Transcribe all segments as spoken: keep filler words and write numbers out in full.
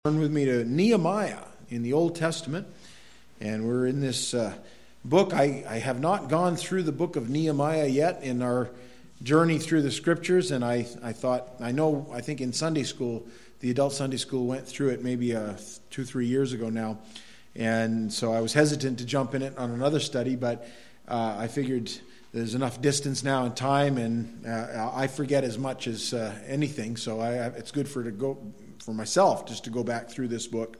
Turn with me to Nehemiah in the Old Testament, and we're in this uh, book. I, I have not gone through the book of Nehemiah yet in our journey through the Scriptures, and I, I thought, I know, I think in Sunday school, the adult Sunday school went through it maybe uh, two, three years ago now, and so I was hesitant to jump in it on another study, but uh, I figured there's enough distance now and time, and uh, I forget as much as uh, anything, so I, it's good for to go for myself just to go back through this book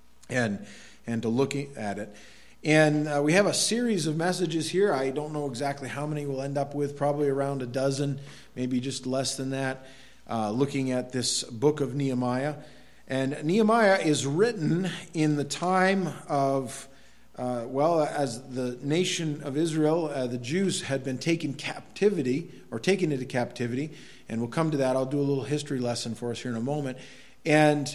and and to look at it. And uh, we have a series of messages here. I don't know exactly how many we'll end up with, probably around a dozen, maybe just less than that, uh, looking at this book of Nehemiah. And Nehemiah is written in the time of, uh, well, as the nation of Israel, uh, the Jews had been taken captivity, or taken into captivity, and we'll come to that. I'll do a little history lesson for us here in a moment. And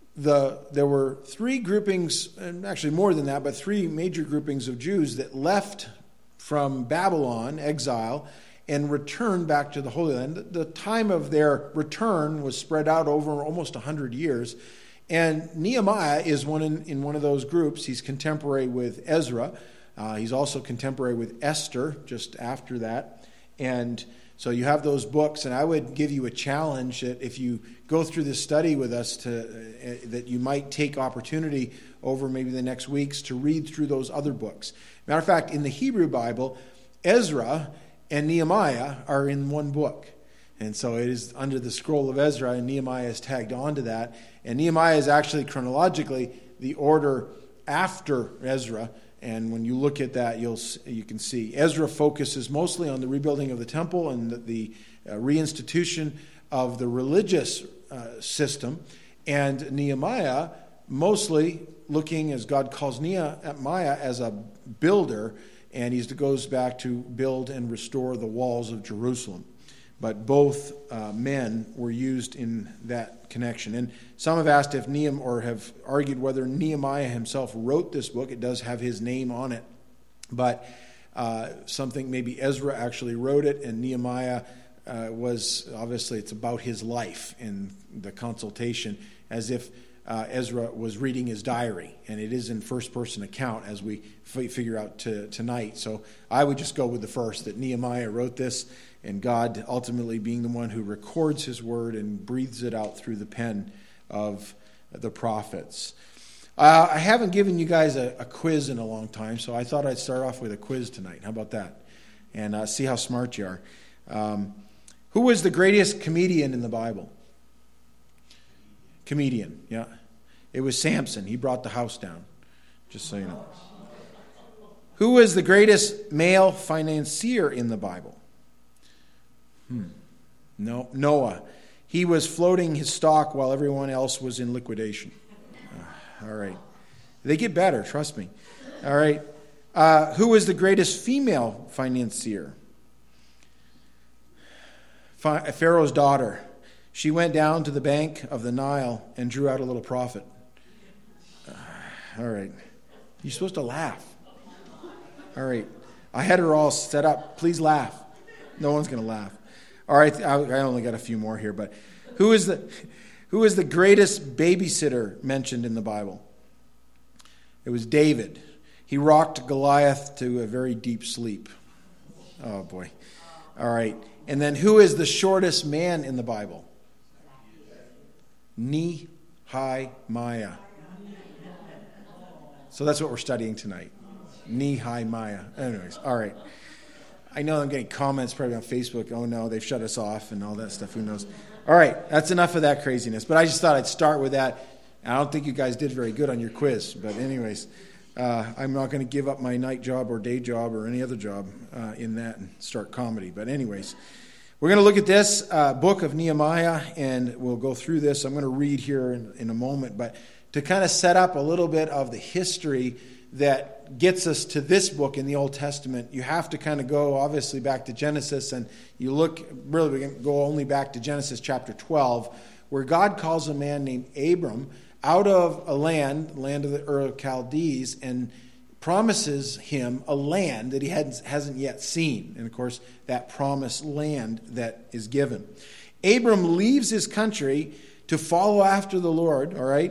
the there were three groupings, and actually more than that, but three major groupings of Jews that left from Babylon, exile, and returned back to the Holy Land. The time of their return was spread out over almost one hundred years. And Nehemiah is one in, in one of those groups. He's contemporary with Ezra. Uh, he's also contemporary with Esther, just after that. And so you have those books, and I would give you a challenge that if you go through this study with us, to uh, that you might take opportunity over maybe the next weeks to read through those other books. Matter of fact, in the Hebrew Bible, Ezra and Nehemiah are in one book. And so it is under the scroll of Ezra, and Nehemiah is tagged onto that. And Nehemiah is actually chronologically the order after Ezra. And when you look at that, you'll you can see Ezra focuses mostly on the rebuilding of the temple and the, the uh, reinstitution of the religious uh, system, and Nehemiah mostly looking, as God calls Nehemiah, as a builder, and he goes back to build and restore the walls of Jerusalem. But both uh, men were used in that connection. And some have asked if Nehemiah, or have argued whether Nehemiah himself wrote this book. It does have his name on it. But uh, something, maybe Ezra actually wrote it, and Nehemiah uh, was, obviously it's about his life in the consultation, as if uh, Ezra was reading his diary. And it is in first-person account, as we f- figure out to, tonight. So I would just go with the first, that Nehemiah wrote this, and God ultimately being the one who records his word and breathes it out through the pen of the prophets. Uh, I haven't given you guys a, a quiz in a long time, so I thought I'd start off with a quiz tonight. How about that? And uh, see how smart you are. Um, who was the greatest comedian in the Bible? Comedian, yeah. It was Samson. He brought the house down, just so you know. Who was the greatest male financier in the Bible? Hmm. No, Noah. He was floating his stock while everyone else was in liquidation. Uh, all right. They get better, trust me. All right. Uh, who was the greatest female financier? Pharaoh's daughter. She went down to the bank of the Nile and drew out a little profit. Uh, all right. You're supposed to laugh. All right. I had her all set up. Please laugh. No one's going to laugh. All right, I only got a few more here, but who is the who is the greatest babysitter mentioned in the Bible? It was David. He rocked Goliath to a very deep sleep. Oh, boy. All right. And then who is the shortest man in the Bible? Nehemiah. So that's what we're studying tonight. Nehemiah. Anyways, all right. I know I'm getting comments probably on Facebook, oh no, they've shut us off and all that stuff, who knows. All right, that's enough of that craziness. But I just thought I'd start with that. I don't think you guys did very good on your quiz. But anyways, uh, I'm not going to give up my night job or day job or any other job uh, in that and start comedy. But anyways, we're going to look at this uh, book of Nehemiah, and we'll go through this. I'm going to read here in, in a moment. But to kind of set up a little bit of the history that gets us to this book in the Old Testament, you have to kind of go, obviously, back to Genesis, and you look, really, we can go only back to Genesis chapter twelve, where God calls a man named Abram out of a land, land of the Ur of Chaldees, and promises him a land that he hadn't, hasn't yet seen. And, of course, that promised land that is given. Abram leaves his country to follow after the Lord, all right?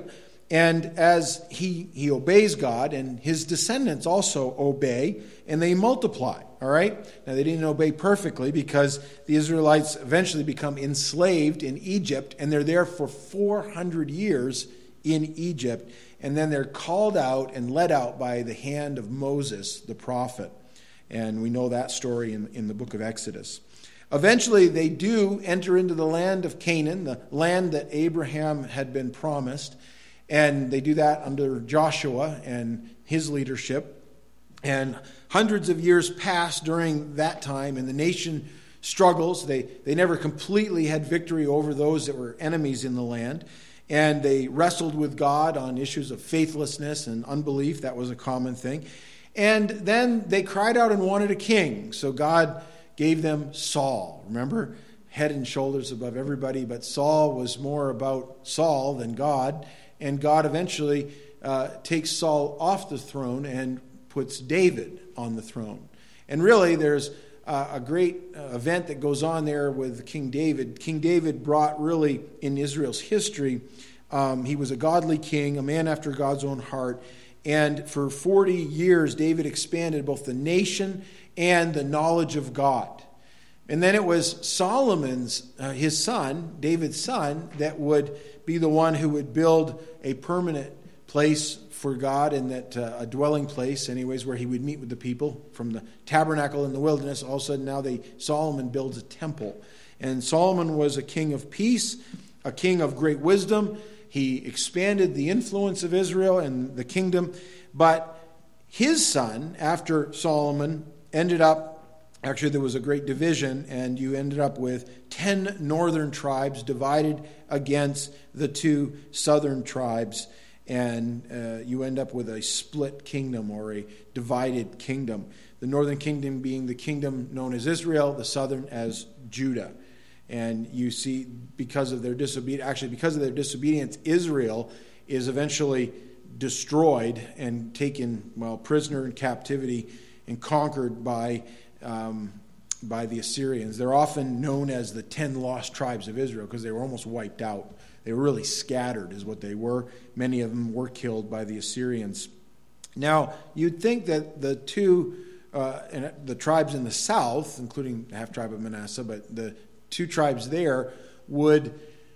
And as he, he obeys God, and his descendants also obey, and they multiply, all right? Now, they didn't obey perfectly because the Israelites eventually become enslaved in Egypt, and they're there for four hundred years in Egypt, and then they're called out and led out by the hand of Moses, the prophet. And we know that story in, in the book of Exodus. Eventually, they do enter into the land of Canaan, the land that Abraham had been promised. And they do that under Joshua and his leadership. And hundreds of years pass during that time, and the nation struggles. They, they never completely had victory over those that were enemies in the land. And they wrestled with God on issues of faithlessness and unbelief. That was a common thing. And then they cried out and wanted a king. So God gave them Saul. Remember? Head and shoulders above everybody. But Saul was more about Saul than God. And God eventually uh, takes Saul off the throne and puts David on the throne. And really, there's uh, a great uh, event that goes on there with King David. King David brought really, in Israel's history, um, he was a godly king, a man after God's own heart. And for forty years, David expanded both the nation and the knowledge of God. And then it was Solomon's, uh, his son, David's son, that would be the one who would build a permanent place for God, and that uh, a dwelling place, anyways, where he would meet with the people from the tabernacle in the wilderness. All of a sudden, now they Solomon builds a temple, and Solomon was a king of peace, a king of great wisdom. He expanded the influence of Israel and the kingdom, but his son, after Solomon, ended up. Actually, there was a great division, and you ended up with ten northern tribes divided against the two southern tribes, and uh, you end up with a split kingdom or a divided kingdom. The northern kingdom being the kingdom known as Israel, the southern as Judah. And you see, because of their disobedience, actually because of their disobedience, Israel is eventually destroyed and taken, well, prisoner in captivity and conquered by Um, by the Assyrians. They're often known as the ten lost tribes of Israel because they were almost wiped out. They were really scattered is what they were. Many of them were killed by the Assyrians. Now, you'd think that the two, uh, the tribes in the south, including the half tribe of Manasseh, but the two tribes there would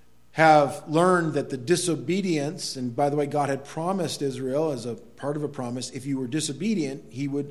have learned that the disobedience, and by the way, God had promised Israel as a part of a promise, if you were disobedient, he would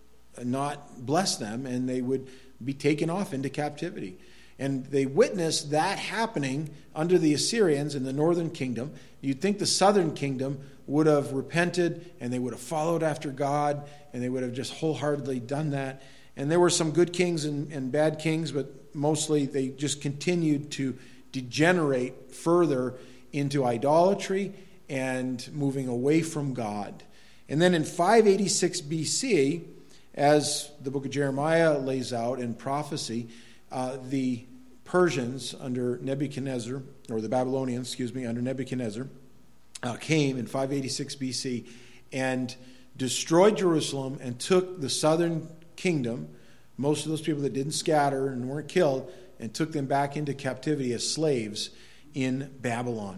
not bless them, and they would be taken off into captivity. And they witnessed that happening under the Assyrians in the northern kingdom. You'd think the southern kingdom would have repented, and they would have followed after God, and they would have just wholeheartedly done that. And there were some good kings and, and bad kings, but mostly they just continued to degenerate further into idolatry and moving away from God. And then in five eighty-six B C, as the book of Jeremiah lays out in prophecy, uh, the Persians under Nebuchadnezzar, or the Babylonians, excuse me, under Nebuchadnezzar, uh, came in five eighty-six B C and destroyed Jerusalem and took the southern kingdom, most of those people that didn't scatter and weren't killed, and took them back into captivity as slaves in Babylon.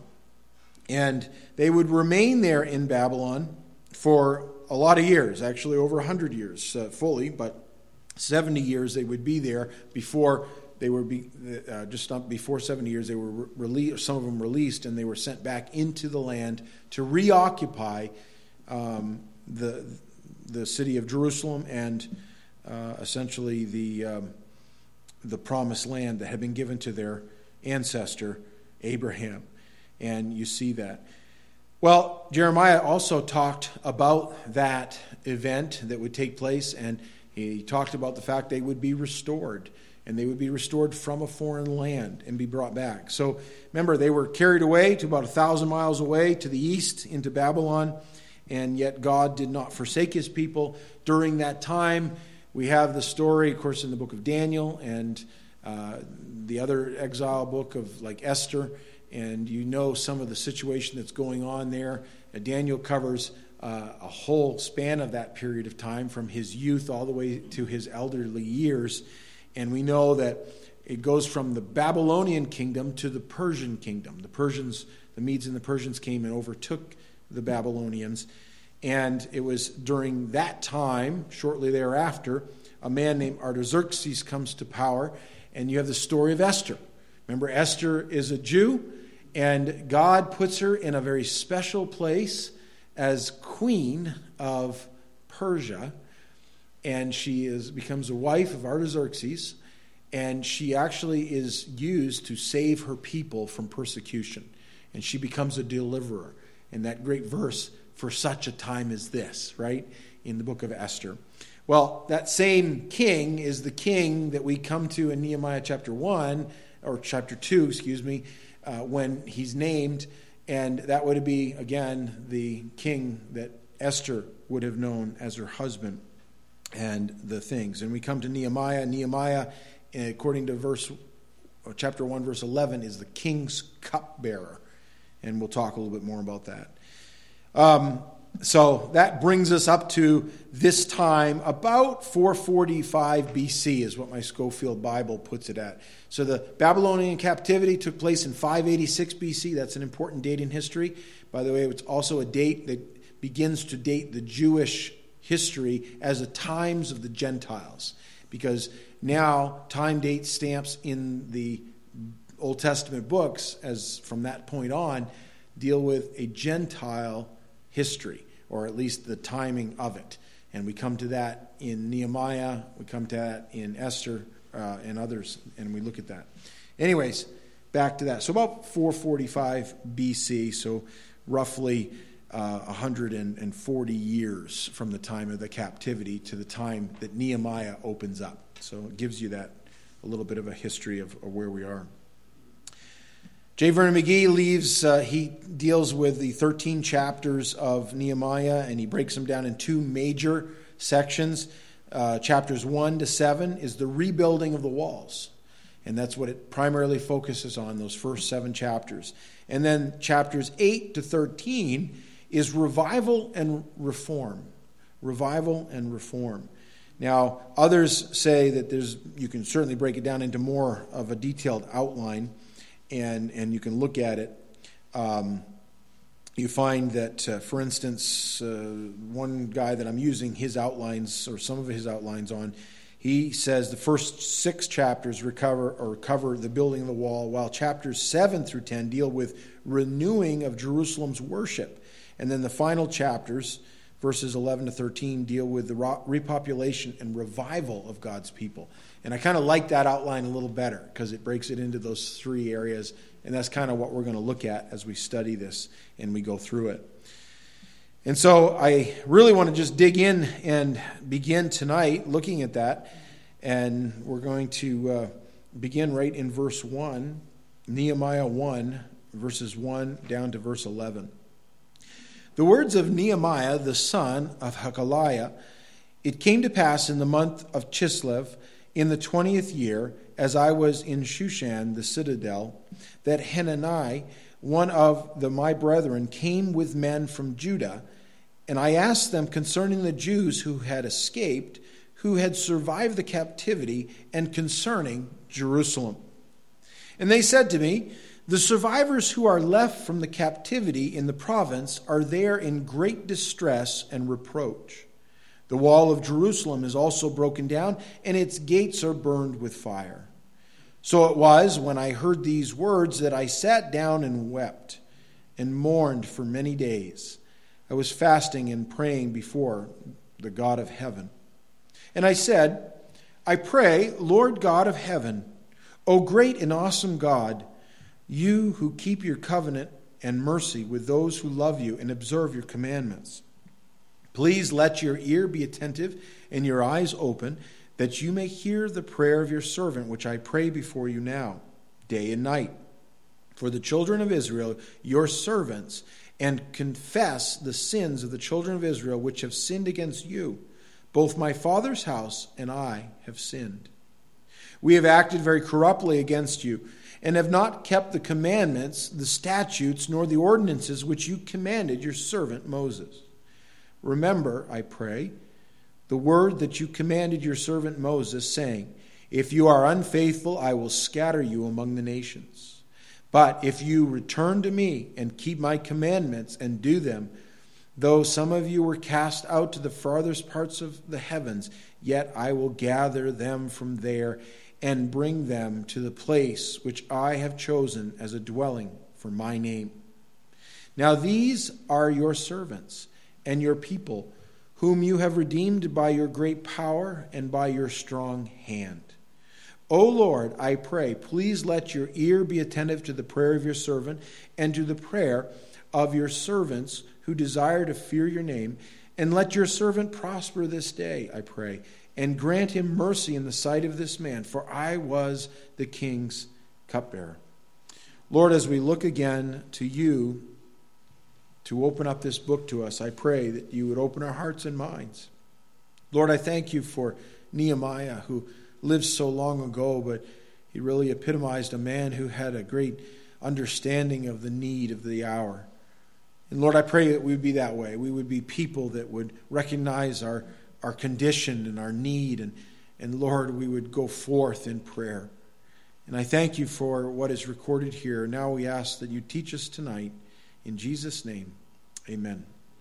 And they would remain there in Babylon for a lot of years, actually over one hundred years uh, fully, but seventy years they would be there before they were be, uh, just not before seventy years they were re- released, some of them released, and they were sent back into the land to reoccupy um, the the city of Jerusalem and uh, essentially the um, the promised land that had been given to their ancestor Abraham. And you see that. Well, Jeremiah also talked about that event that would take place, and he talked about the fact they would be restored, and they would be restored from a foreign land and be brought back. So remember, they were carried away to about a thousand miles away to the east into Babylon, and yet God did not forsake his people during that time. We have the story, of course, in the book of Daniel and uh, the other exile book of like Esther. And you know some of the situation that's going on there. Uh, Daniel covers uh, a whole span of that period of time, from his youth all the way to his elderly years. And we know that it goes from the Babylonian kingdom to the Persian kingdom. The Persians, the Medes and the Persians came and overtook the Babylonians. And it was during that time, shortly thereafter, a man named Artaxerxes comes to power, and you have the story of Esther. Remember, Esther is a Jew, and God puts her in a very special place as queen of Persia, and she is becomes a wife of Artaxerxes, and she actually is used to save her people from persecution, and she becomes a deliverer. And that great verse, for such a time as this, right, in the book of Esther. Well, that same king is the king that we come to in Nehemiah chapter one, or chapter two, excuse me, uh, when he's named, and that would be, again, the king that Esther would have known as her husband, and the things. And we come to Nehemiah. Nehemiah, according to verse, or chapter one, verse eleven, is the king's cupbearer, and we'll talk a little bit more about that. Um, so that brings us up to this time, about four forty-five B C is what my Schofield Bible puts it at. So the Babylonian captivity took place in five eighty-six B C. That's an important date in history. By the way, it's also a date that begins to date the Jewish history as the times of the Gentiles. Because now time date stamps in the Old Testament books, as from that point on, deal with a Gentile history, or at least the timing of it. And we come to that in Nehemiah, we come to that in Esther uh, and others, and we look at that. Anyways, back to that. So about four forty-five B C, so roughly uh, one hundred forty years from the time of the captivity to the time that Nehemiah opens up. So it gives you that, a little bit of a history of, of where we are. J. Vernon McGee leaves, uh, he deals with the thirteen chapters of Nehemiah, and he breaks them down in two major sections. Uh, chapters one to seven is the rebuilding of the walls, and that's what it primarily focuses on, those first seven chapters. And then chapters eight to thirteen is revival and reform. Revival and reform. Now, others say that there's, you can certainly break it down into more of a detailed outline, and and you can look at it. Um, you find that, uh, for instance, uh, one guy that I'm using his outlines, or some of his outlines on, he says the first six chapters recover or cover the building of the wall, while chapters seven through ten deal with renewing of Jerusalem's worship. And then the final chapters, verses eleven to thirteen, deal with the repopulation and revival of God's people. And I kind of like that outline a little better because it breaks it into those three areas. And that's kind of what we're going to look at as we study this and we go through it. And so I really want to just dig in and begin tonight looking at that. And we're going to uh, begin right in verse one, Nehemiah one, verses one down to verse eleven. The words of Nehemiah, the son of Hakaliah. It came to pass in the month of Chislev, in the twentieth year, as I was in Shushan, the citadel, that Hanani, one of the my brethren, came with men from Judah, and I asked them concerning the Jews who had escaped, who had survived the captivity, and concerning Jerusalem. And they said to me, the survivors who are left from the captivity in the province are there in great distress and reproach. The wall of Jerusalem is also broken down, and its gates are burned with fire. So it was, when I heard these words, that I sat down and wept and mourned for many days. I was fasting and praying before the God of heaven. And I said, I pray, Lord God of heaven, O great and awesome God, you who keep your covenant and mercy with those who love you and observe your commandments. Please let your ear be attentive and your eyes open, that you may hear the prayer of your servant, which I pray before you now, day and night, for the children of Israel, your servants, and confess the sins of the children of Israel, which have sinned against you. Both my father's house and I have sinned. We have acted very corruptly against you, and have not kept the commandments, the statutes, nor the ordinances which you commanded your servant Moses. Remember, I pray, the word that you commanded your servant Moses, saying, if you are unfaithful, I will scatter you among the nations. But if you return to me and keep my commandments and do them, though some of you were cast out to the farthest parts of the heavens, yet I will gather them from there and bring them to the place which I have chosen as a dwelling for my name. Now these are your servants and your people, whom you have redeemed by your great power and by your strong hand. O Lord, I pray, please let your ear be attentive to the prayer of your servant and to the prayer of your servants who desire to fear your name, and let your servant prosper this day, I pray, and grant him mercy in the sight of this man, for I was the king's cupbearer. Lord, as we look again to you to open up this book to us, I pray that you would open our hearts and minds. Lord, I thank you for Nehemiah, who lived so long ago, but he really epitomized a man who had a great understanding of the need of the hour. And Lord, I pray that we would be that way. We would be people that would recognize our, our condition and our need, and, and Lord, we would go forth in prayer. And I thank you for what is recorded here. Now we ask that you teach us tonight. In Jesus' name, amen.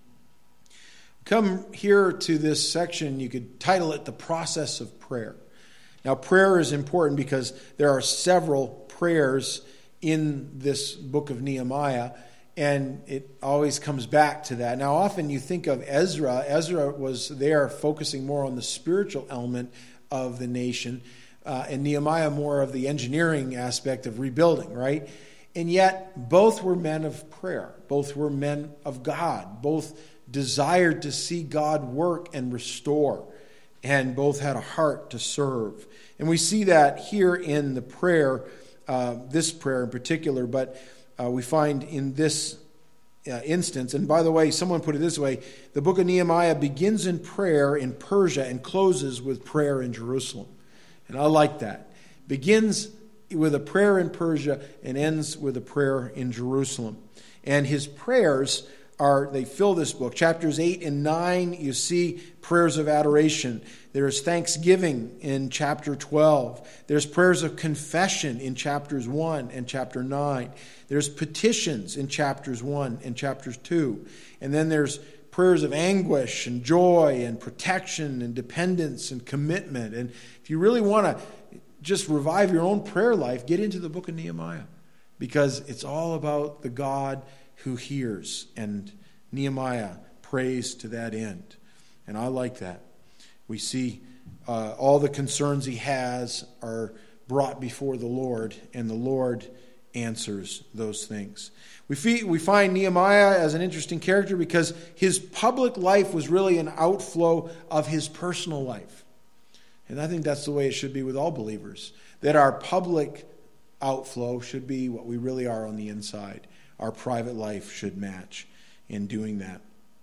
Come here to this section, you could title it The Process of Prayer. Now, prayer is important because there are several prayers in this book of Nehemiah, and it always comes back to that. Now, often you think of Ezra. Ezra was there focusing more on the spiritual element of the nation, uh, and Nehemiah more of the engineering aspect of rebuilding, right? And yet, both were men of prayer. Both were men of God. Both desired to see God work and restore. And both had a heart to serve. And we see that here in the prayer, uh, this prayer in particular, but uh, we find in this uh, instance, and by the way, someone put it this way, the book of Nehemiah begins in prayer in Persia and closes with prayer in Jerusalem. And I like that. Begins with a prayer in Persia and ends with a prayer in Jerusalem. And his prayers are, they fill this book. Chapters eight and nine, you see prayers of adoration. There's thanksgiving in chapter twelve. There's prayers of confession in chapters one and chapter nine. There's petitions in chapters one and chapters two. And then there's prayers of anguish and joy and protection and dependence and commitment. And if you really want to just revive your own prayer life, get into the book of Nehemiah, because it's all about the God who hears, and Nehemiah prays to that end. And I like that. We see uh, all the concerns he has are brought before the Lord, and the Lord answers those things. We, fee- we find Nehemiah as an interesting character because his public life was really an outflow of his personal life. And I think that's the way it should be with all believers, that our public outflow should be what we really are on the inside. Our private life should match in doing that.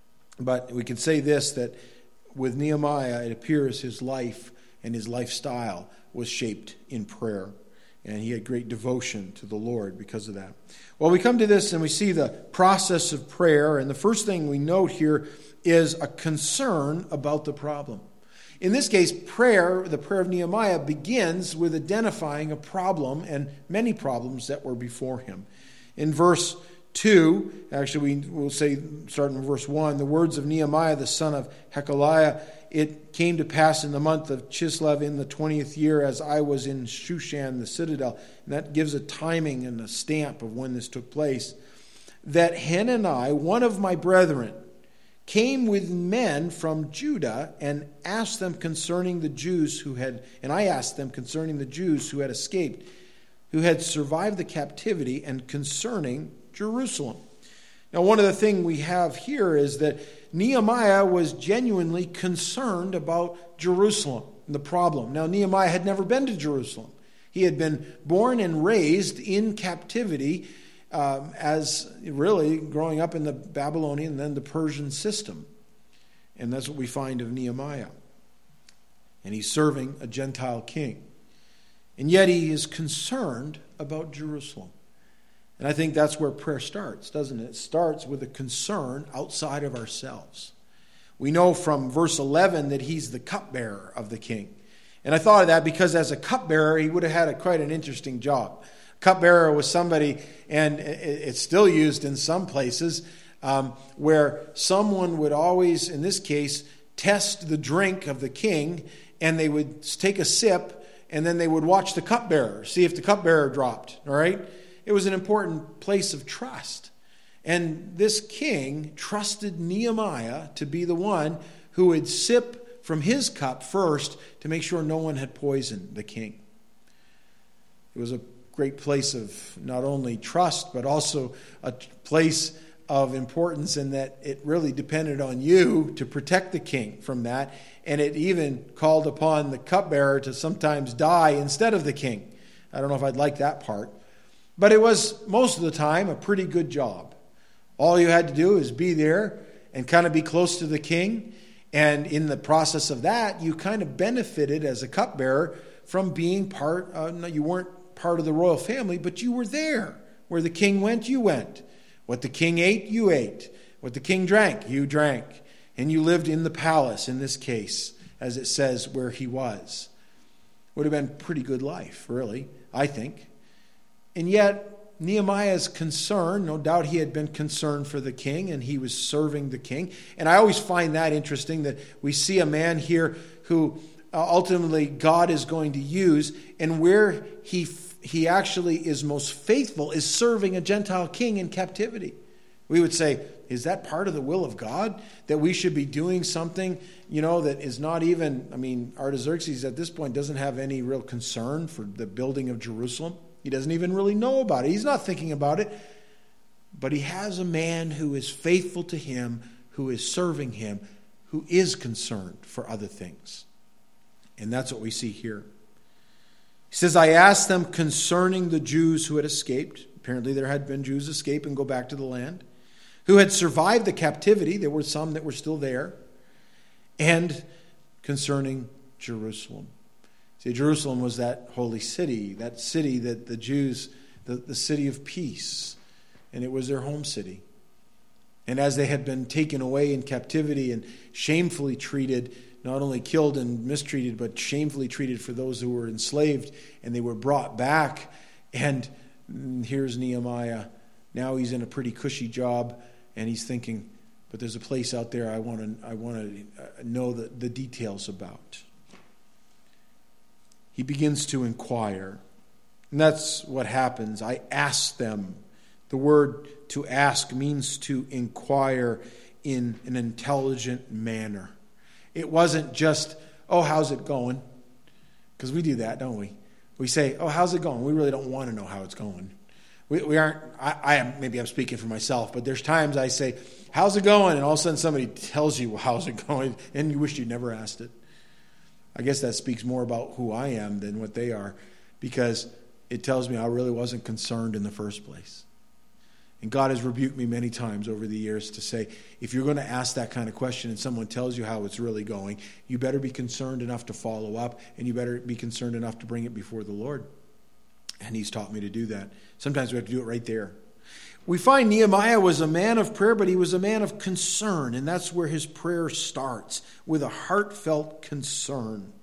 But we can say this, that with Nehemiah, it appears his life and his lifestyle was shaped in prayer. And he had great devotion to the Lord because of that. Well, we come to this and we see the process of prayer. And the first thing we note here is a concern about the problem. In this case, prayer, the prayer of Nehemiah, begins with identifying a problem and many problems that were before him. In verse two, actually we will say, starting in verse one, the words of Nehemiah, the son of Hekeliah, it came to pass in the month of Chislev in the twentieth year as I was in Shushan, the citadel. And that gives a timing and a stamp of when this took place. That Hanani, one of my brethren, came with men from Judah and asked them concerning the Jews who had, and I asked them concerning the Jews who had escaped, who had survived the captivity, and concerning Jerusalem. Now, one of the things we have here is that Nehemiah was genuinely concerned about Jerusalem and the problem. Now, Nehemiah had never been to Jerusalem. He had been born and raised in captivity um, as really growing up in the Babylonian and then the Persian system. And that's what we find of Nehemiah. And he's serving a Gentile king. And yet he is concerned about Jerusalem. And I think that's where prayer starts, doesn't it? It starts with a concern outside of ourselves. We know from verse eleven that he's the cupbearer of the king. And I thought of that because as a cupbearer, he would have had a, quite an interesting job. Cupbearer was somebody, and it's still used in some places, um, where someone would always, in this case, test the drink of the king, and they would take a sip, and then they would watch the cupbearer, see if the cupbearer dropped. All right? It was an important place of trust. And this king trusted Nehemiah to be the one who would sip from his cup first to make sure no one had poisoned the king. It was a great place of not only trust, but also a place of importance in that it really depended on you to protect the king from that. And it even called upon the cupbearer to sometimes die instead of the king. I don't know if I'd like that part. But it was, most of the time, a pretty good job. All you had to do is be there and kind of be close to the king. And in the process of that, you kind of benefited as a cupbearer from being part, uh, no, you weren't part of the royal family, but you were there. Where the king went, you went. What the king ate, you ate. What the king drank, you drank. And you lived in the palace, in this case, as it says where he was. Would have been a pretty good life, really, I think. And yet, Nehemiah's concern, no doubt he had been concerned for the king, and he was serving the king. And I always find that interesting, that we see a man here who uh, ultimately God is going to use, and where he he actually is most faithful is serving a Gentile king in captivity. We would say, is that part of the will of God? That we should be doing something, you know, that is not even, I mean, Artaxerxes at this point doesn't have any real concern for the building of Jerusalem. He doesn't even really know about it. He's not thinking about it. But he has a man who is faithful to him, who is serving him, who is concerned for other things. And that's what we see here. He says, I asked them concerning the Jews who had escaped. Apparently there had been Jews escape and go back to the land. Who had survived the captivity. There were some that were still there. And concerning Jerusalem. See, Jerusalem was that holy city, that city that the Jews, the, the city of peace, and it was their home city. And as they had been taken away in captivity and shamefully treated, not only killed and mistreated, but shamefully treated for those who were enslaved, and they were brought back. And here's Nehemiah. Now he's in a pretty cushy job, and he's thinking, but there's a place out there I want to I want to know the, the details about. He begins to inquire. And that's what happens. I ask them. The word to ask means to inquire in an intelligent manner. It wasn't just, oh, how's it going? Because we do that, don't we? We say, oh, how's it going? We really don't want to know how it's going. We, we aren't, I, I am, maybe I'm speaking for myself, but there's times I say, how's it going? And all of a sudden somebody tells you, well, how's it going? And you wish you'd never asked it. I guess that speaks more about who I am than what they are, because it tells me I really wasn't concerned in the first place. And God has rebuked me many times over the years to say, if you're going to ask that kind of question and someone tells you how it's really going, you better be concerned enough to follow up, and you better be concerned enough to bring it before the Lord. And he's taught me to do that. Sometimes we have to do it right there. We find Nehemiah was a man of prayer, but he was a man of concern, and that's where his prayer starts, with a heartfelt concern.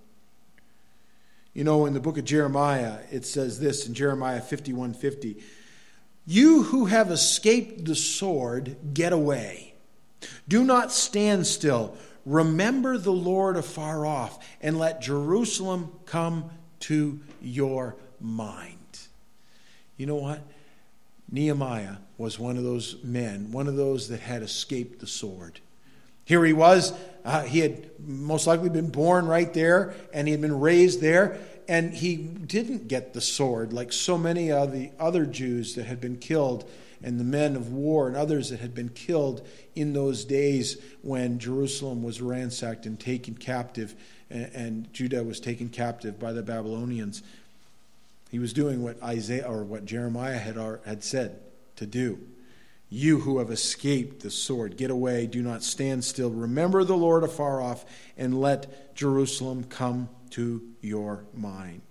You know, in the book of Jeremiah, it says this in Jeremiah fifty-one fifty, you who have escaped the sword, get away. Do not stand still. Remember the Lord afar off, and let Jerusalem come to your mind. You know what? Nehemiah was one of those men, one of those that had escaped the sword. Here he was. Uh, he had most likely been born right there, and he had been raised there. And he didn't get the sword like so many of the other Jews that had been killed, and the men of war and others that had been killed in those days when Jerusalem was ransacked and taken captive, and, and Judah was taken captive by the Babylonians. He was doing what Isaiah or what Jeremiah had, had said to do. You who have escaped the sword, get away, do not stand still. Remember the Lord afar off, and let Jerusalem come to your mind.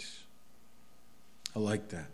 I like that.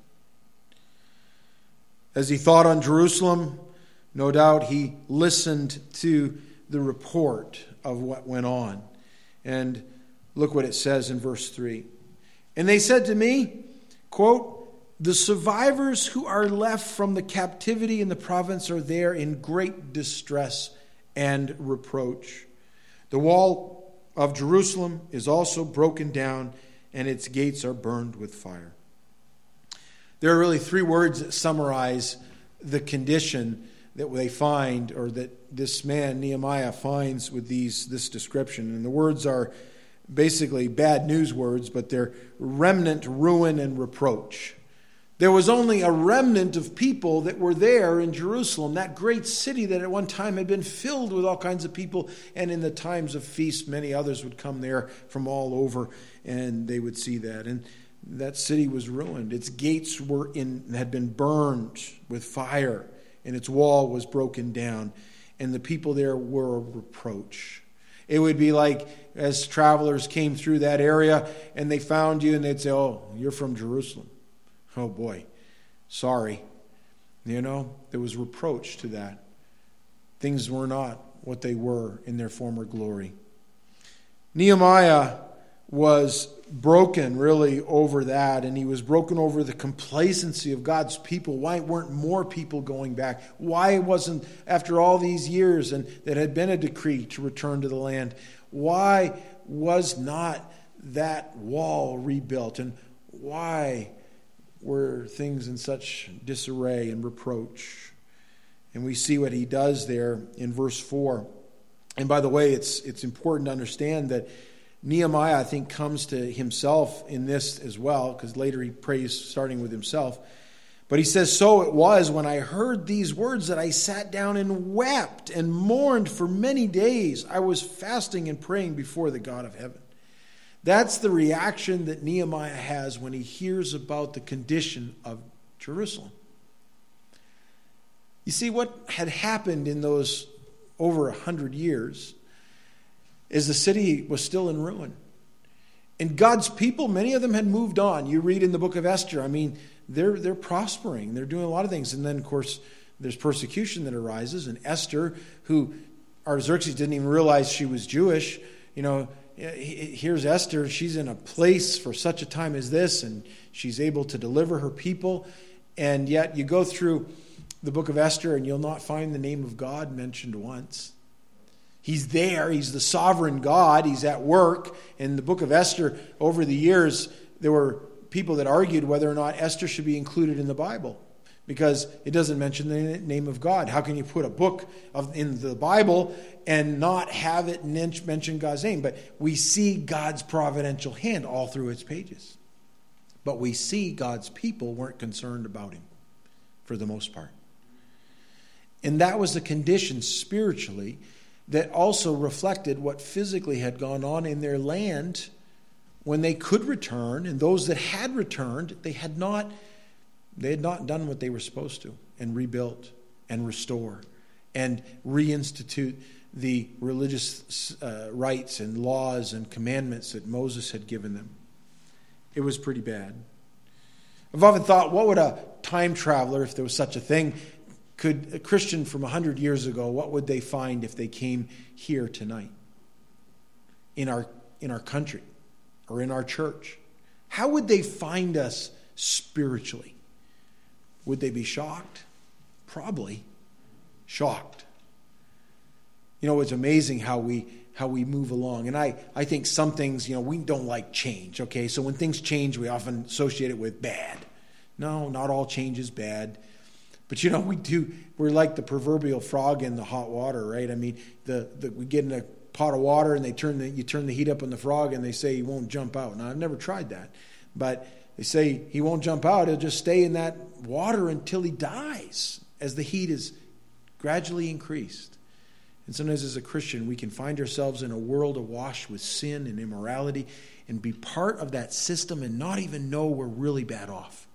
As he thought on Jerusalem, no doubt he listened to the report of what went on. And look what it says in verse three. And they said to me, quote, the survivors who are left from the captivity in the province are there in great distress and reproach. The wall of Jerusalem is also broken down, and its gates are burned with fire. There are really three words that summarize the condition that they find, or that this man, Nehemiah, finds with these this description. And the words are basically bad news words, but they're remnant, ruin, and reproach. There was only a remnant of people that were there in Jerusalem, that great city that at one time had been filled with all kinds of people, and in the times of feast, many others would come there from all over, and they would see that. And that city was ruined. Its gates were in had been burned with fire, and its wall was broken down, and the people there were a reproach. It would be like as travelers came through that area, and they found you, and they'd say, "Oh, you're from Jerusalem. Oh boy, sorry." You know, there was reproach to that. Things were not what they were in their former glory. Nehemiah was broken really over that, and he was broken over the complacency of God's people. Why weren't more people going back? Why wasn't, after all these years and that had been a decree to return to the land, why was not that wall rebuilt? And why were things in such disarray and reproach? And we see what he does there in verse four. And by the way, it's it's important to understand that Nehemiah, I think, comes to himself in this as well, because later he prays starting with himself. But he says, "So it was when I heard these words that I sat down and wept and mourned for many days. I was fasting and praying before the God of heaven." That's the reaction that Nehemiah has when he hears about the condition of Jerusalem. You see, what had happened in those over a hundred years is the city was still in ruin. And God's people, many of them had moved on. You read in the book of Esther, I mean, they're they're prospering. They're doing a lot of things. And then, of course, there's persecution that arises. And Esther, who Artaxerxes didn't even realize she was Jewish, you know, here's Esther. She's in a place for such a time as this, and she's able to deliver her people. And yet you go through the book of Esther, and you'll not find the name of God mentioned once. He's there. He's the sovereign God. He's at work. In the book of Esther, over the years, there were people that argued whether or not Esther should be included in the Bible, because it doesn't mention the name of God. How can you put a book of, in the Bible and not have it mention God's name? But we see God's providential hand all through its pages. But we see God's people weren't concerned about him for the most part. And that was the condition spiritually that also reflected what physically had gone on in their land when they could return. And those that had returned, they had not They had not done what they were supposed to, and rebuilt and restore and reinstitute the religious uh, rights and laws and commandments that Moses had given them. It was pretty bad. I've often thought, what would a time traveler, if there was such a thing, could a Christian from one hundred years ago, what would they find if they came here tonight in our in our country or in our church? How would they find us spiritually? Would they be shocked? Probably shocked. You know, it's amazing how we how we move along. And I, I think some things, you know, we don't like change, okay? So when things change, we often associate it with bad. No, not all change is bad. But, you know, we do, we're like the proverbial frog in the hot water, right? I mean, the, the we get in a pot of water and they turn the, you turn the heat up on the frog and they say he won't jump out. Now, I've never tried that. But they say he won't jump out. He'll just stay in that water until he dies as the heat is gradually increased. And sometimes as a Christian, we can find ourselves in a world awash with sin and immorality and be part of that system and not even know we're really bad off.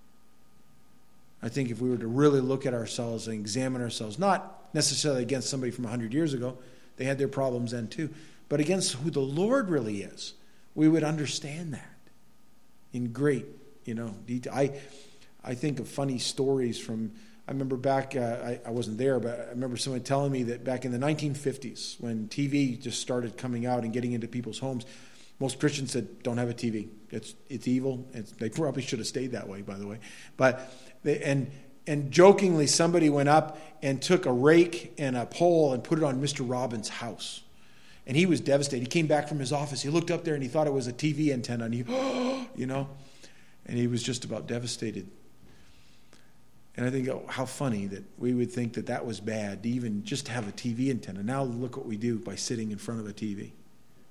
I think if we were to really look at ourselves and examine ourselves, not necessarily against somebody from one hundred years ago, they had their problems then too, but against who the Lord really is, we would understand that in great, you know, detail. I, I think of funny stories from, I remember back, uh, I, I wasn't there, but I remember someone telling me that back in the nineteen fifties, when T V just started coming out and getting into people's homes, Most Christians said, don't have a T V. It's it's evil. It's, they probably should have stayed that way, by the way. But they, and and jokingly, somebody went up and took a rake and a pole and put it on Mister Robbins' house. And he was devastated. He came back from his office. He looked up there and he thought it was a T V antenna. And he, oh, you know, and he was just about devastated. And I think, oh, how funny that we would think that that was bad, to even just have a T V antenna. Now look what we do by sitting in front of a T V.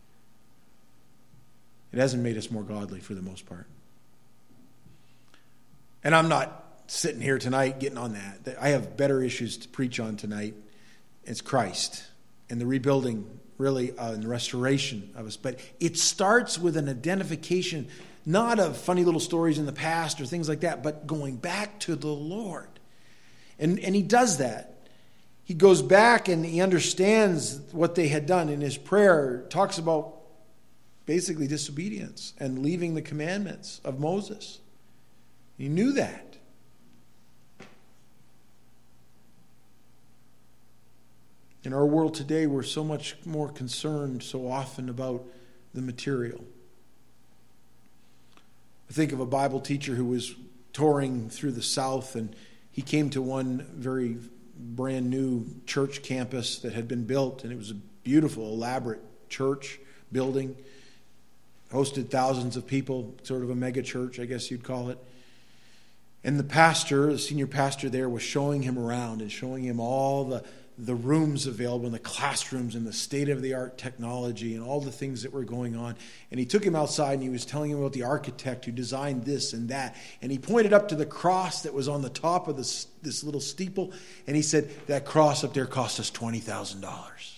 It hasn't made us more godly for the most part. And I'm not sitting here tonight getting on that. I have better issues to preach on tonight. It's Christ and the rebuilding, really, uh, and the restoration of us. But it starts with an identification, not of funny little stories in the past or things like that, but going back to the Lord. And, and he does that. He goes back and he understands what they had done. In his prayer, talks about basically disobedience and leaving the commandments of Moses. He knew that. In our world today, we're so much more concerned so often about the material. I think of a Bible teacher who was touring through the South, and he came to one very brand new church campus that had been built, and it was a beautiful, elaborate church building. Hosted thousands of people, sort of a mega church, I guess you'd call it. And the pastor, the senior pastor there, was showing him around and showing him all the, the rooms available and the classrooms and the state-of-the-art technology and all the things that were going on. And he took him outside and he was telling him about the architect who designed this and that. And he pointed up to the cross that was on the top of this, this little steeple. And he said, that cross up there cost us twenty thousand dollars.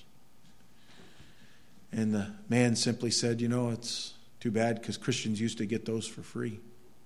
And the man simply said, you know, it's too bad, because Christians used to get those for free.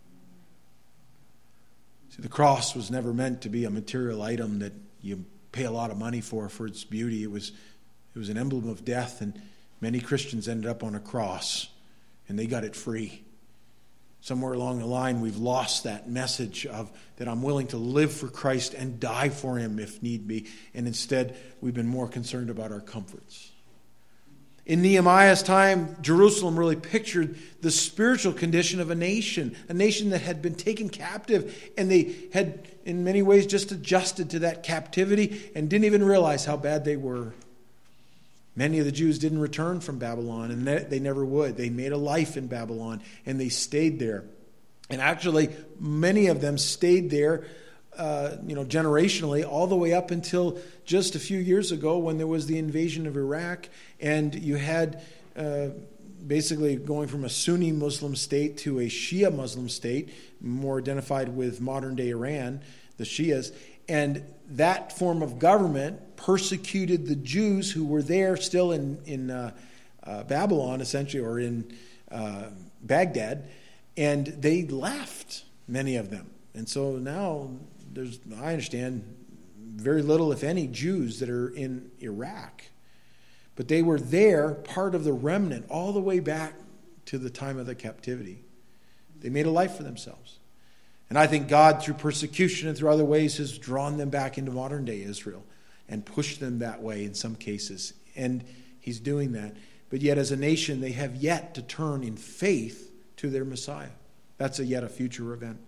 See, the cross was never meant to be a material item that you pay a lot of money for for its beauty. It was, it was an emblem of death, and many Christians ended up on a cross, and they got it free. Somewhere along the line, we've lost that message of that I'm willing to live for Christ and die for him if need be, and instead we've been more concerned about our comforts. In Nehemiah's time, Jerusalem really pictured the spiritual condition of a nation, a nation that had been taken captive, and they had in many ways just adjusted to that captivity and didn't even realize how bad they were. Many of the Jews didn't return from Babylon, and they never would. They made a life in Babylon, and they stayed there. And actually, many of them stayed there Uh, you know, generationally, all the way up until just a few years ago when there was the invasion of Iraq, and you had uh, basically going from a Sunni Muslim state to a Shia Muslim state, more identified with modern-day Iran, the Shias, and that form of government persecuted the Jews who were there still in, in uh, uh, Babylon, essentially, or in uh, Baghdad, and they left, many of them. And so now there's, I understand, very little, if any, Jews that are in Iraq. But they were there, part of the remnant, all the way back to the time of the captivity. They made a life for themselves. And I think God, through persecution and through other ways, has drawn them back into modern-day Israel and pushed them that way in some cases. And he's doing that. But yet, as a nation, they have yet to turn in faith to their Messiah. That's a yet a future event.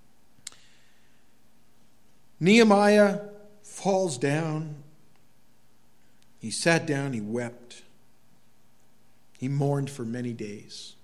Nehemiah falls down. He sat down, he wept. He mourned for many days.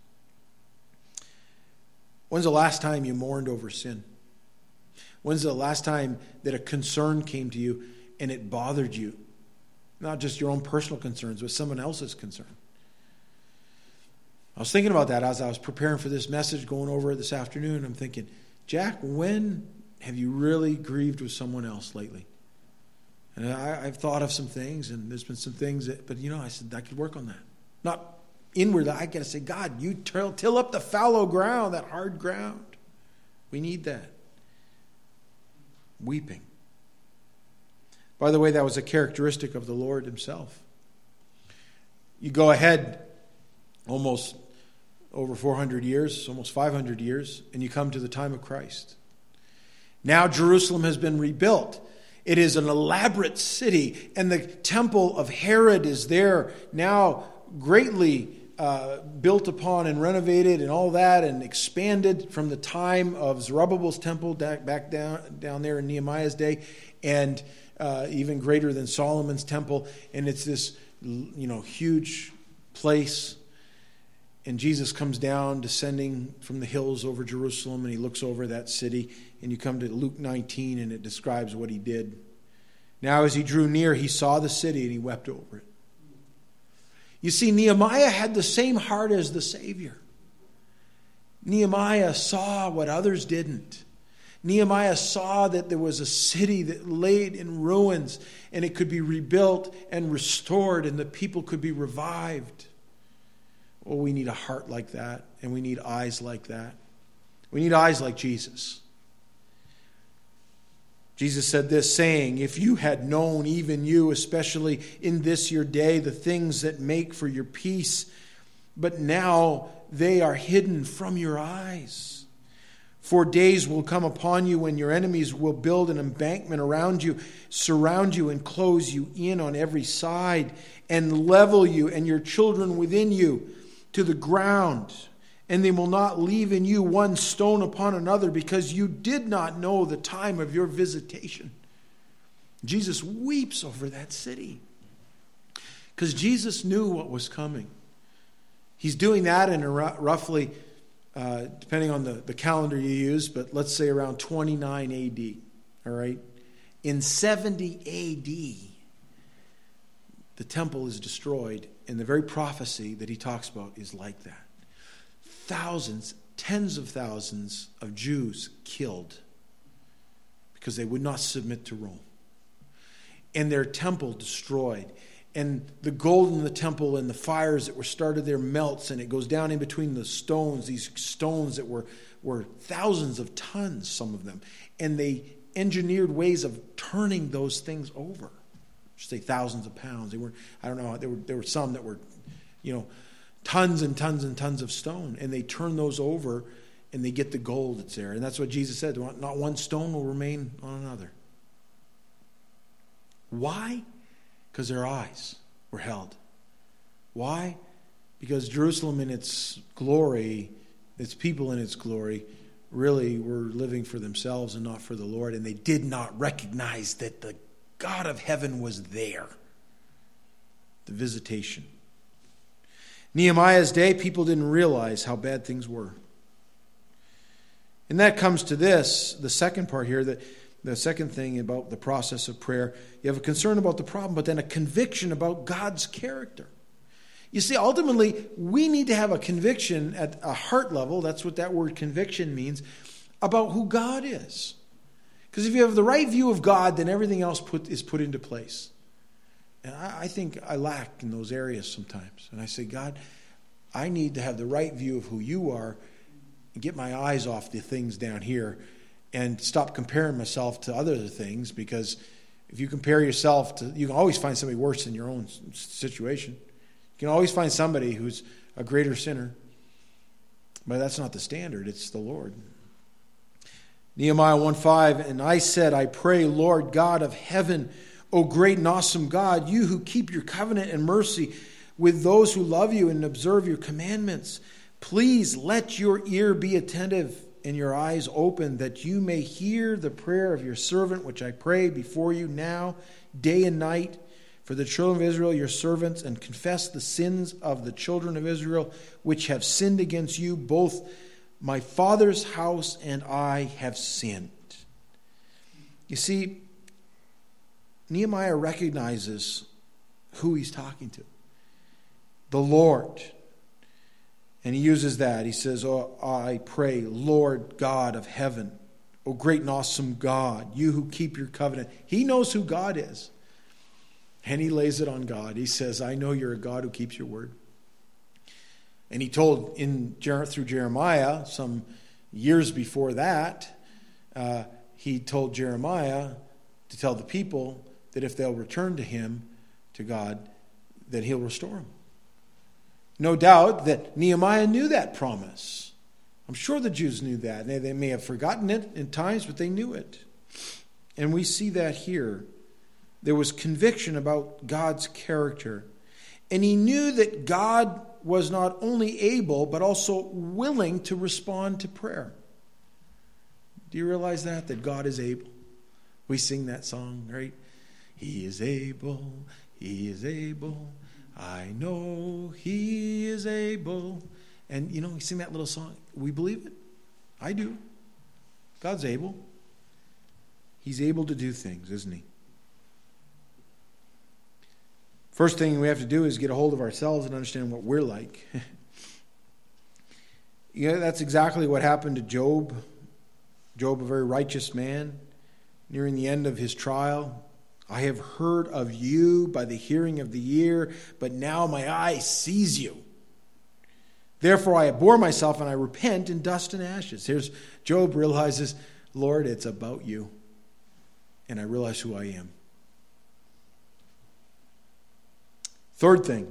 When's the last time you mourned over sin? When's the last time that a concern came to you and it bothered you? Not just your own personal concerns, but someone else's concern. I was thinking about that as I was preparing for this message, going over it this afternoon. I'm thinking, Jack, when have you really grieved with someone else lately? And I, I've thought of some things, and there's been some things that, but you know, I said I could work on that. Not inwardly, I got to say, God, you till, till up the fallow ground, that hard ground. We need that. Weeping. By the way, that was a characteristic of the Lord himself. You go ahead almost over four hundred years, almost five hundred years, and you come to the time of Christ. Now Jerusalem has been rebuilt. It is an elaborate city, and the temple of Herod is there now greatly uh, built upon and renovated and all that and expanded from the time of Zerubbabel's temple back down, down there in Nehemiah's day, and uh, even greater than Solomon's temple. And it's this, you know, huge place. And Jesus comes down, descending from the hills over Jerusalem, and he looks over that city. And you come to Luke nineteen, and it describes what he did. Now as he drew near, he saw the city, and he wept over it. You see, Nehemiah had the same heart as the Savior. Nehemiah saw what others didn't. Nehemiah saw that there was a city that laid in ruins, and it could be rebuilt and restored, and the people could be revived. Oh, we need a heart like that, and we need eyes like that. We need eyes like Jesus. Jesus said this, saying, if you had known, even you, especially in this your day, the things that make for your peace, but now they are hidden from your eyes. For days will come upon you when your enemies will build an embankment around you, surround you and close you in on every side, and level you and your children within you to the ground, and they will not leave in you one stone upon another, because you did not know the time of your visitation. Jesus weeps over that city because Jesus knew what was coming. He's doing that in a roughly, uh, depending on the, the calendar you use, but let's say around twenty-nine A D. All right? In seventy A D, the temple is destroyed, and the very prophecy that he talks about is like that. Thousands, tens of thousands of Jews killed because they would not submit to Rome. And their temple destroyed. And the gold in the temple and the fires that were started there melts, and it goes down in between the stones, these stones that were, were thousands of tons, some of them. And they engineered ways of turning those things over. I should say thousands of pounds. They were, I don't know, there were, there were some that were, you know, tons and tons and tons of stone. And they turn those over, and they get the gold that's there. And that's what Jesus said. Not one stone will remain on another. Why? Because their eyes were held. Why? Because Jerusalem in its glory, its people in its glory, really were living for themselves and not for the Lord. And they did not recognize that the God of heaven was there. The visitation. Nehemiah's day, people didn't realize how bad things were. And that comes to this, the second part here, that the second thing about the process of prayer. You have a concern about the problem, but then a conviction about God's character. You see, ultimately, we need to have a conviction at a heart level, that's what that word conviction means, about who God is. Because if you have the right view of God, then everything else put, is put into place. And I, I think I lack in those areas sometimes. And I say, God, I need to have the right view of who you are and get my eyes off the things down here and stop comparing myself to other things, because if you compare yourself to, you can always find somebody worse than your own situation. You can always find somebody who's a greater sinner. But that's not the standard, it's the Lord. Nehemiah one five, and I said, I pray, Lord God of heaven, O great and awesome God, you who keep your covenant and mercy with those who love you and observe your commandments, please let your ear be attentive and your eyes open, that you may hear the prayer of your servant, which I pray before you now, day and night, for the children of Israel, your servants, and confess the sins of the children of Israel, which have sinned against you. Both my father's house and I have sinned. You see, Nehemiah recognizes who he's talking to. The Lord. And he uses that. He says, oh, I pray, Lord God of heaven, O great and awesome God, you who keep your covenant. He knows who God is. And he lays it on God. He says, I know you're a God who keeps your word. And he told in through Jeremiah, some years before that, uh, he told Jeremiah to tell the people that if they'll return to him, to God, that he'll restore them. No doubt that Nehemiah knew that promise. I'm sure the Jews knew that. They, they may have forgotten it in times, but they knew it. And we see that here. There was conviction about God's character. And he knew that God was not only able, but also willing to respond to prayer. Do you realize that? That God is able. We sing that song, right? He is able, He is able. I know He is able. And, you know, we sing that little song. We believe it. I do. God's able. He's able to do things, isn't He? First thing we have to do is get a hold of ourselves and understand what we're like. You know, that's exactly what happened to Job. Job, a very righteous man, nearing the end of his trial. I have heard of you by the hearing of the ear, but now my eye sees you. Therefore I abhor myself and I repent in dust and ashes. Here's Job realizes, Lord, it's about you. And I realize who I am. Third thing,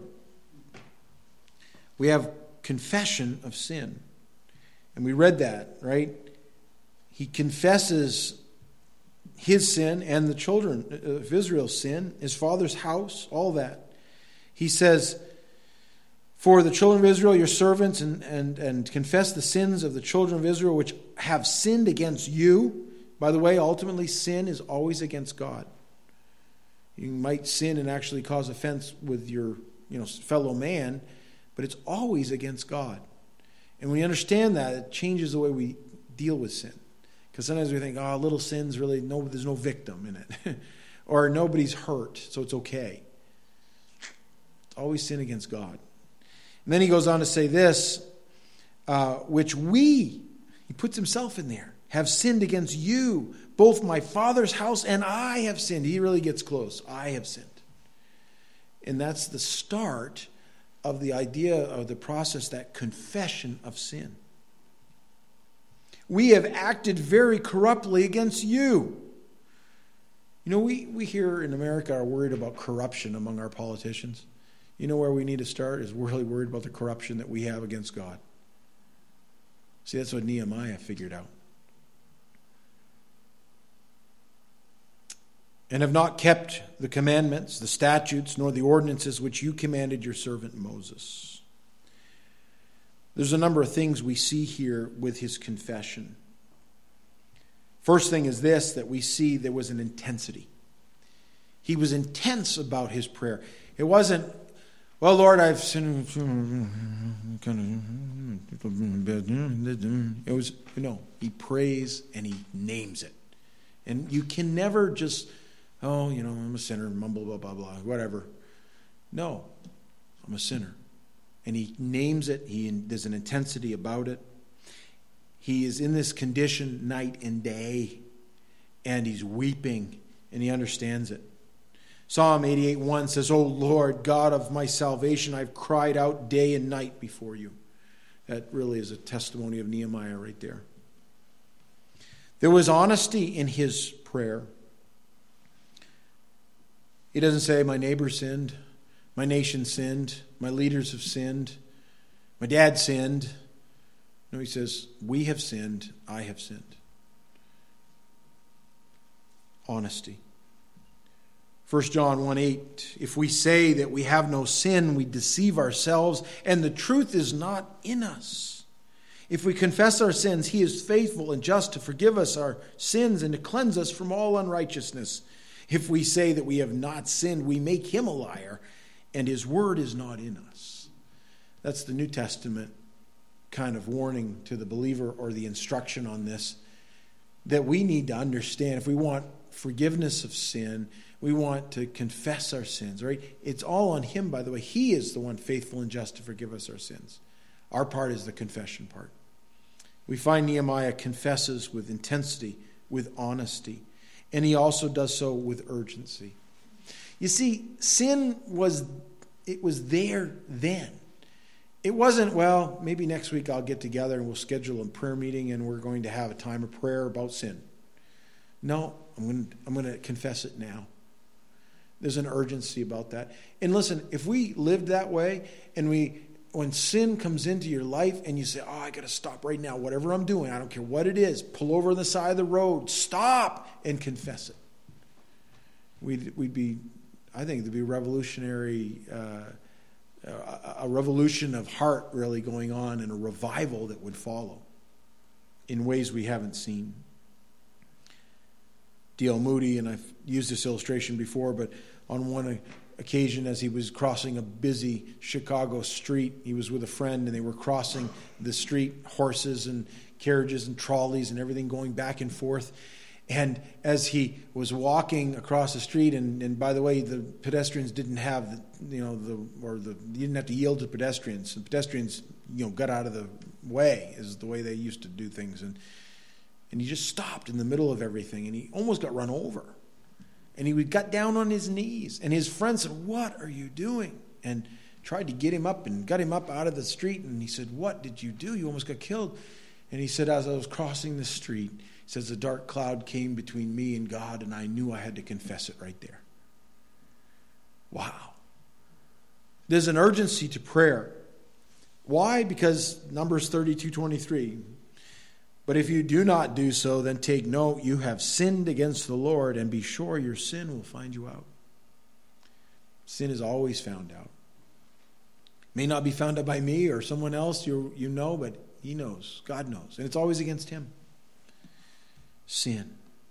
we have confession of sin. And we read that, right? He confesses his sin and the children of Israel's sin, his father's house, all that. He says, for the children of Israel, your servants, and, and, and confess the sins of the children of Israel which have sinned against you. By the way, ultimately, sin is always against God. You might sin and actually cause offense with your you know, fellow man, but it's always against God. And when we understand that, it changes the way we deal with sin. Because sometimes we think, oh, little sin's really, no, there's no victim in it. Or nobody's hurt, so it's okay. It's always sin against God. And then he goes on to say this, uh, which we, he puts himself in there, have sinned against you. Both my father's house and I have sinned. He really gets close. I have sinned. And that's the start of the idea of the process, that confession of sin. We have acted very corruptly against you. You know, we, we here in America are worried about corruption among our politicians. You know where we need to start is we're really worried about the corruption that we have against God. See, that's what Nehemiah figured out. And have not kept the commandments, the statutes, nor the ordinances which you commanded your servant Moses. There's a number of things we see here with his confession. First thing is this, that we see there was an intensity. He was intense about his prayer. It wasn't, well, Lord, I've sinned. It was, you know, he prays and he names it. And you can never just, oh, you know, I'm a sinner, mumble, blah, blah, blah, whatever. No, I'm a sinner. And he names it. He, there's an intensity about it. He is in this condition night and day. And he's weeping. And he understands it. Psalm eighty-eight one says, O Lord, God of my salvation, I've cried out day and night before you. That really is a testimony of Nehemiah right there. There was honesty in his prayer. He doesn't say, my neighbor sinned, my nation sinned, my leaders have sinned, my dad sinned. No, he says, we have sinned, I have sinned. Honesty. First John one eight, if we say that we have no sin, we deceive ourselves, and the truth is not in us. If we confess our sins, he is faithful and just to forgive us our sins and to cleanse us from all unrighteousness. If we say that we have not sinned, we make him a liar, and his word is not in us. That's the New Testament kind of warning to the believer, or the instruction on this, that we need to understand if we want forgiveness of sin, we want to confess our sins, right? It's all on him, by the way. He is the one faithful and just to forgive us our sins. Our part is the confession part. We find Nehemiah confesses with intensity, with honesty, and he also does so with urgency. You see, sin was, it was there then. It wasn't, well, maybe next week I'll get together and we'll schedule a prayer meeting and we're going to have a time of prayer about sin. No, I'm going to, I'm going to confess it now. There's an urgency about that. And listen, if we lived that way, and we, when sin comes into your life and you say, oh, I got to stop right now, whatever I'm doing, I don't care what it is, pull over on the side of the road, stop, and confess it. We'd, we'd be, I think there'd be revolutionary uh, a, a revolution of heart really going on and a revival that would follow in ways we haven't seen. D L Moody, and I've used this illustration before, but on one occasion as he was crossing a busy Chicago street, he was with a friend and they were crossing the street, horses and carriages and trolleys and everything going back and forth. And as he was walking across the street, and, and by the way, the pedestrians didn't have, the, you know, the or the you didn't have to yield to pedestrians. The pedestrians, you know, got out of the way, is the way they used to do things. And and he just stopped in the middle of everything, and he almost got run over. And he got down on his knees, and his friend said, "What are you doing?" And tried to get him up and got him up out of the street. And he said, "What did you do? You almost got killed." And he said, "As I was crossing the street," he says, "a dark cloud came between me and God, and I knew I had to confess it right there." Wow. There's an urgency to prayer. Why? Because Numbers thirty-two twenty-three. "But if you do not do so, then take note, you have sinned against the Lord, and be sure your sin will find you out." Sin is always found out. May not be found out by me or someone else you, you know, but He knows. God knows. And it's always against Him. Sin.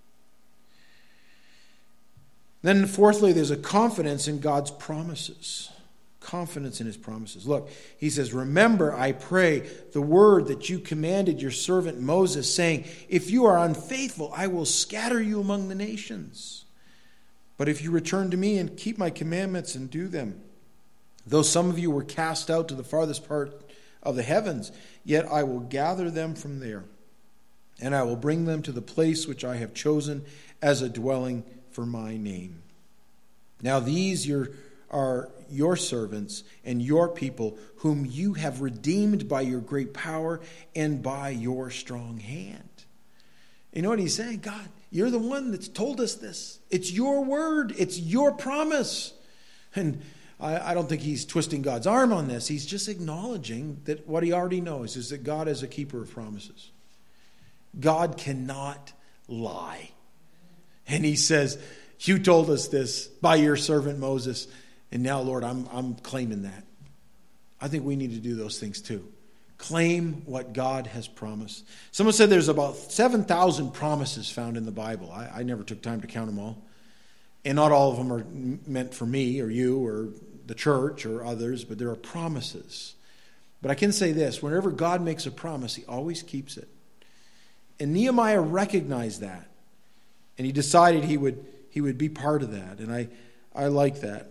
Then fourthly, there's a confidence in God's promises. Confidence in His promises. Look, He says, "Remember, I pray, the word that you commanded your servant Moses, saying, if you are unfaithful, I will scatter you among the nations. But if you return to me and keep my commandments and do them, though some of you were cast out to the farthest part of the heavens, yet I will gather them from there, and I will bring them to the place which I have chosen as a dwelling for my name. Now these your, are your servants and your people, whom you have redeemed by your great power and by your strong hand." You know what He's saying? God, you're the one that's told us this. It's your word. It's your promise. And I, I don't think He's twisting God's arm on this. He's just acknowledging that what He already knows is that God is a keeper of promises. God cannot lie. And He says, you told us this by your servant Moses, and now, Lord, I'm, I'm claiming that. I think we need to do those things too. Claim what God has promised. Someone said there's about seven thousand promises found in the Bible. I, I never took time to count them all. And not all of them are meant for me or you or the church or others, but there are promises. But I can say this, whenever God makes a promise, He always keeps it. And Nehemiah recognized that. And he decided he would he would be part of that. And I, I like that.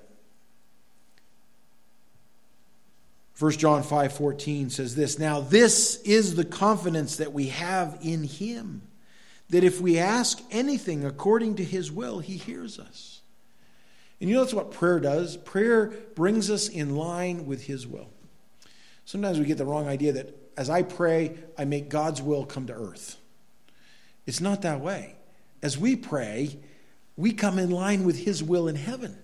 First John five fourteen says this, "Now this is the confidence that we have in Him, that if we ask anything according to His will, He hears us." And you know that's what prayer does? Prayer brings us in line with His will. Sometimes we get the wrong idea that as I pray, I make God's will come to earth. It's not that way. As we pray, we come in line with His will in heaven.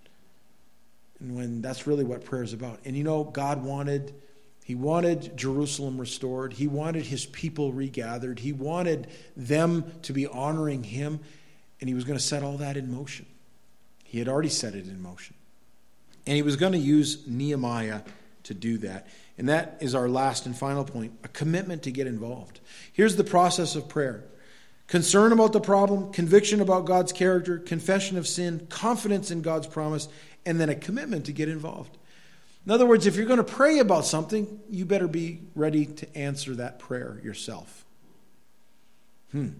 And when that's really what prayer is about. And you know, God wanted, He wanted Jerusalem restored. He wanted His people regathered. He wanted them to be honoring Him. And He was going to set all that in motion. He had already set it in motion. And He was going to use Nehemiah to do that. And that is our last and final point, a commitment to get involved. Here's the process of prayer. Concern about the problem, conviction about God's character, confession of sin, confidence in God's promise, and then a commitment to get involved. In other words, if you're going to pray about something, you better be ready to answer that prayer yourself. Hmm.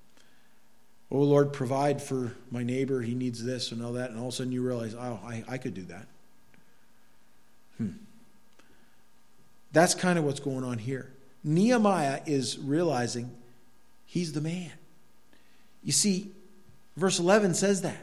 Oh, Lord, provide for my neighbor. He needs this and all that. And all of a sudden you realize, oh, I, I could do that. Hmm. That's kind of what's going on here. Nehemiah is realizing he's the man. You see, verse eleven says that.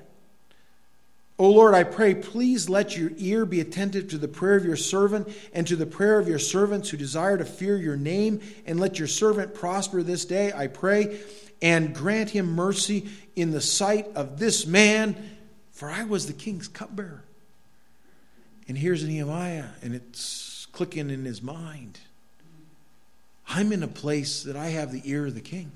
"O Lord, I pray, please let your ear be attentive to the prayer of your servant and to the prayer of your servants who desire to fear your name, and let your servant prosper this day, I pray, and grant him mercy in the sight of this man, for I was the king's cupbearer." And here's Nehemiah, and it's clicking in his mind. I'm in a place that I have the ear of the king.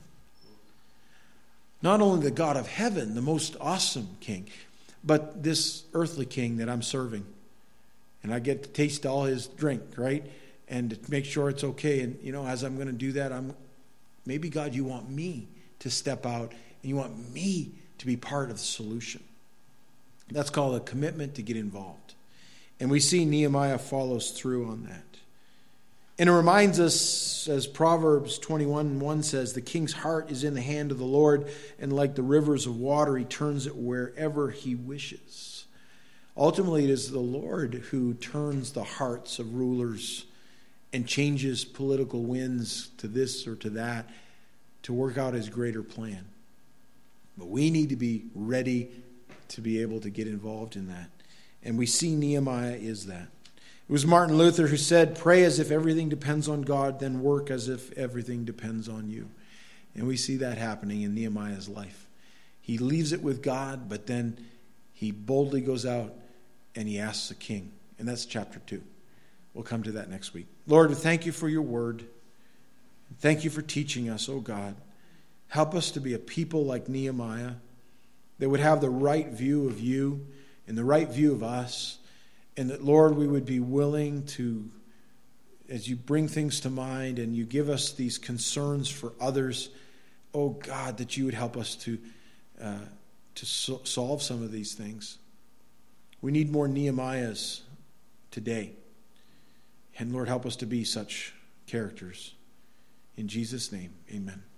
Not only the God of heaven, the most awesome king, but this earthly king that I'm serving. and I get to taste all his drink, right? And to make sure it's okay. And, you know, as I'm going to do that, I'm maybe, God, you want me to step out, and you want me to be part of the solution. That's called a commitment to get involved. And we see Nehemiah follows through on that. And it reminds us, as Proverbs twenty-one one says, the king's heart is in the hand of the Lord, and like the rivers of water, he turns it wherever he wishes. Ultimately, it is the Lord who turns the hearts of rulers and changes political winds to this or to that to work out his greater plan. But we need to be ready to be able to get involved in that. And we see Nehemiah is that. It was Martin Luther who said, pray as if everything depends on God, then work as if everything depends on you. And we see that happening in Nehemiah's life. He leaves it with God, but then he boldly goes out and he asks the king. And that's chapter two. We'll come to that next week. Lord, thank you for your word. Thank you for teaching us, oh God. Help us to be a people like Nehemiah that would have the right view of you and the right view of us. And that, Lord, we would be willing to, as you bring things to mind and you give us these concerns for others, oh God, that you would help us to, uh, to so- solve some of these things. We need more Nehemiahs today. And Lord, help us to be such characters. In Jesus' name, amen.